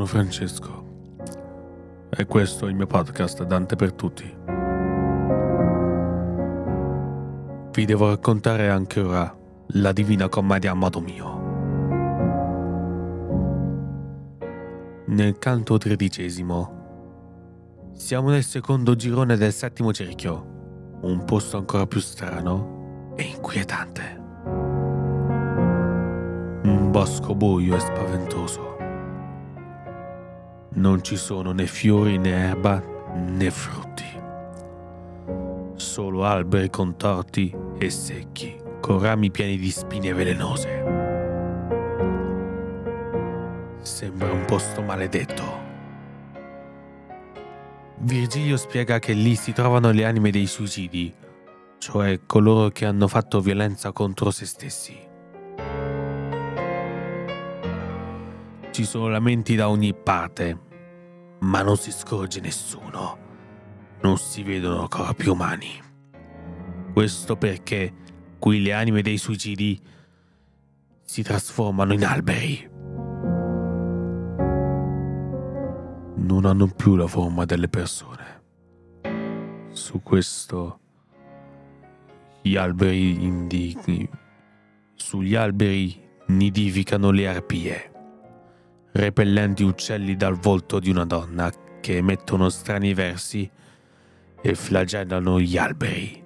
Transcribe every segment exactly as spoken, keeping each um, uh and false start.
Francesco e questo è il mio podcast Dante per tutti. Vi devo raccontare anche ora la Divina Commedia a modo mio. Nel canto tredicesimo siamo nel secondo girone del settimo cerchio, un posto ancora più strano e inquietante. Un bosco buio e spaventoso. Non ci sono né fiori né erba né frutti. Solo alberi contorti e secchi, con rami pieni di spine velenose. Sembra un posto maledetto. Virgilio spiega che lì si trovano le anime dei suicidi, cioè coloro che hanno fatto violenza contro se stessi. Ci sono lamenti da ogni parte, ma non si scorge nessuno. Non si vedono corpi umani. Questo perché qui le anime dei suicidi si trasformano in alberi. Non hanno più la forma delle persone. Su questo gli alberi indigni, sugli alberi nidificano le arpie, repellenti uccelli dal volto di una donna che emettono strani versi e flagellano gli alberi.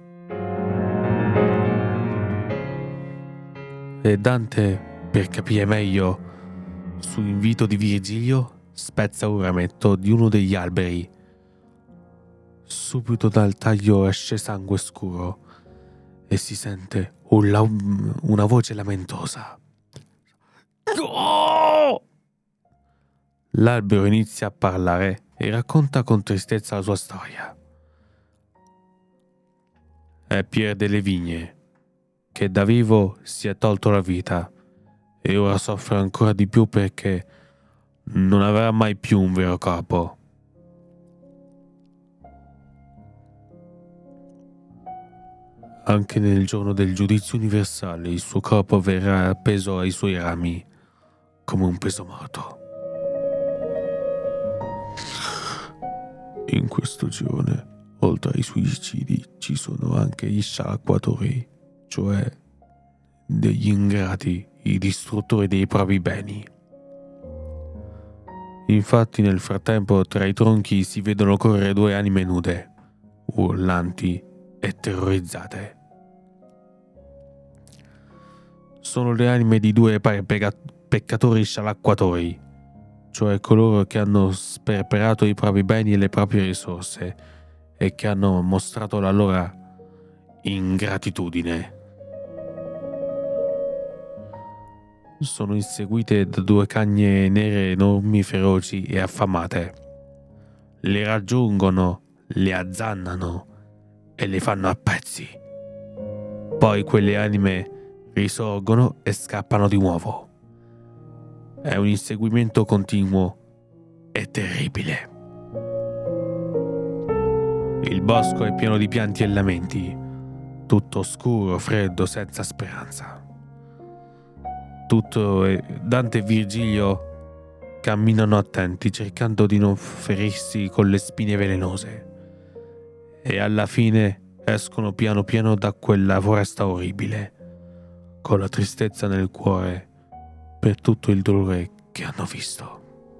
E Dante, per capire meglio, su invito di Virgilio, spezza un rametto di uno degli alberi. Subito dal taglio esce sangue scuro e si sente un la- una voce lamentosa. Oh! L'albero inizia a parlare e racconta con tristezza la sua storia. È Pier delle Vigne, che da vivo si è tolto la vita e ora soffre ancora di più perché non avrà mai più un vero corpo. Anche nel giorno del giudizio universale il suo corpo verrà appeso ai suoi rami come un peso morto. In questo girone, oltre ai suicidi, ci sono anche gli scialacquatori, cioè degli ingrati, i distruttori dei propri beni. Infatti nel frattempo tra i tronchi si vedono correre due anime nude, urlanti e terrorizzate. Sono le anime di due pecca- peccatori scialacquatori, cioè coloro che hanno sperperato i propri beni e le proprie risorse e che hanno mostrato la loro ingratitudine. Sono inseguite da due cagne nere enormi, feroci e affamate. Le raggiungono, le azzannano e le fanno a pezzi. Poi quelle anime risorgono e scappano di nuovo. È un inseguimento continuo e terribile. Il bosco è pieno di pianti e lamenti, tutto oscuro, freddo, senza speranza. Tutto e Dante e Virgilio camminano attenti, cercando di non ferirsi con le spine velenose, e alla fine escono piano piano da quella foresta orribile, con la tristezza nel cuore per tutto il dolore che hanno visto.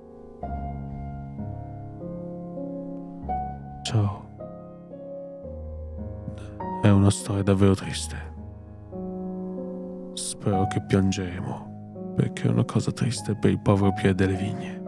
Ciao. È una storia davvero triste. Spero che piangeremo, perché è una cosa triste per il povero Pier delle Vigne.